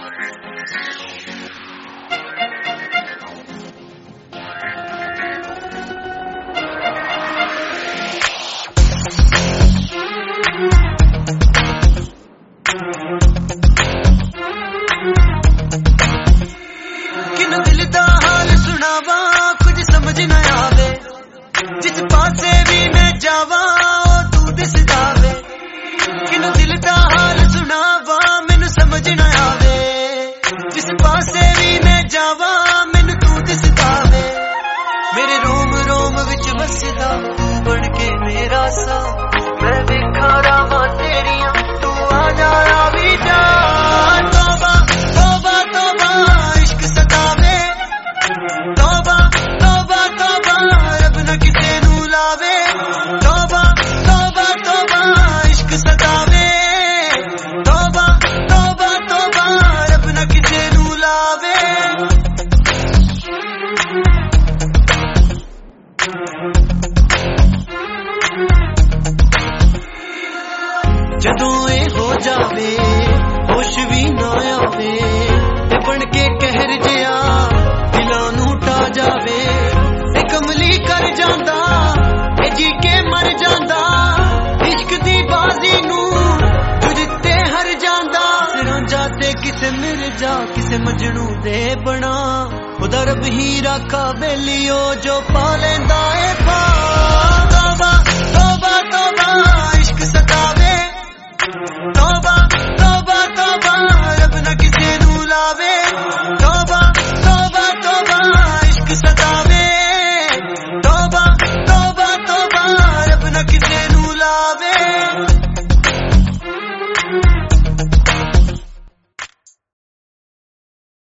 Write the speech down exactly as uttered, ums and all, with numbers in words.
किन दिल दा हाल सुनावा कुछ समझ न आवे, जिस पासे भी मैं जावा तू दिसदा वे। किन दिल दा हाल सुनावा मैनू समझ न आवे, जिस पासे भी मैं जावा मैनू तू दिसदा वे। मेरे रोम रोम विच वसदा तू बन के मेरा सा, मैं देखा रावां तेरियां तू आ जा आ भी जा। तौबा तौबा तौबा इश्क सतावे, तौबा तौबा तौबा रब न किसे नू लावे। तौबा तौबा तौबा इश्क सतावे, तौबा तौबा तौबा रब न किसे नू लावे। जदों ए हो जावे होश भी ना आवे, ते बन के कहर जिया दिलां नू टा जावे। ए कमली कर जांदा ए जी के मर जांदा, इश्क दी बाजी नू तू जित्ते हर जांदा। रांझा ते किसे मिर्जा किसे मजनू दे बना, ओदा रब ही राखा बेलियो जो पा लेंदा ए पा। तौबा तौबा तौबा इश्क सतावे,